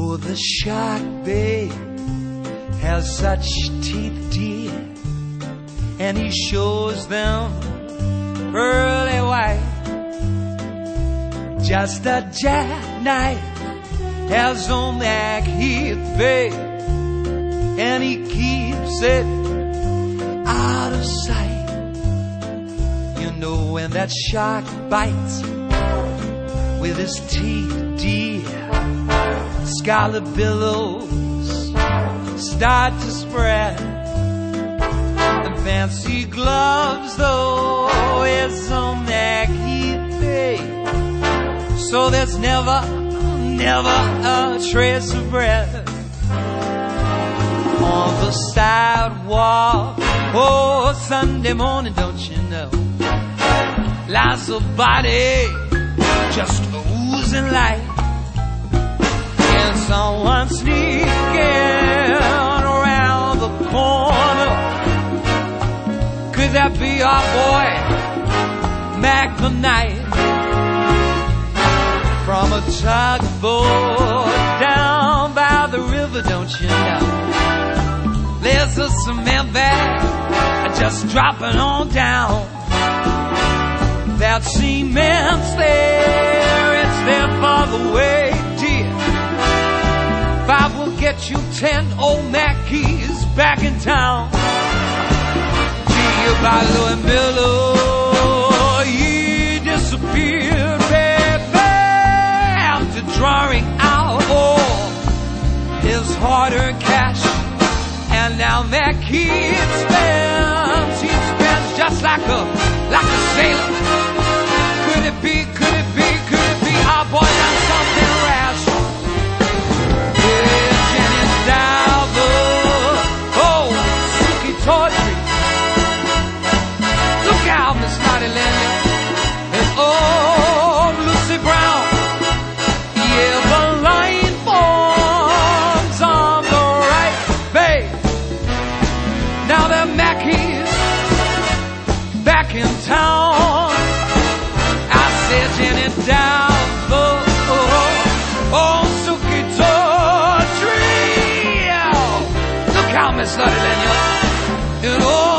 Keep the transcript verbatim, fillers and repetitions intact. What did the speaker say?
Oh, the shark, babe, has such teeth, dear, and he shows them pearly white. Just a jackknife has on that heath, babe, and he keeps it out of sight. You know when that shark bites with his teeth, dear, scarlet billows start to spread, and fancy gloves, though, is on that heath, babe, so there's never, never a trace of breath on the sidewalk. Oh, Sunday morning, don't you know, lies a body just oozing light, and someone sneaking around the corner. Could that be our boy, Mac the Knight? From a tugboat down by the river, don't you know, there's a cement bag just dropping on down. That cement's there, it's there for the way, dear. Five will get you ten old Mackeys back in town. Gee, by Louis Miller, he disappeared, baby, after drawing out all his hard-earned cash. And now Mackey spends, he spends just like a, like a sailor. Could it be, could it be, could it be our boy done something rash? Yeah, Jenny Dalver, oh, Suki Tawdry, look out, Miss Naughty Lenya, and oh, Lucy Brown. Yeah, the line forms on the right, babe. Now they're Mackeys back in town. Jenny Dalver, oh, oh, Suki Tawdry, look out, Miss Naughty Lenya, and oh,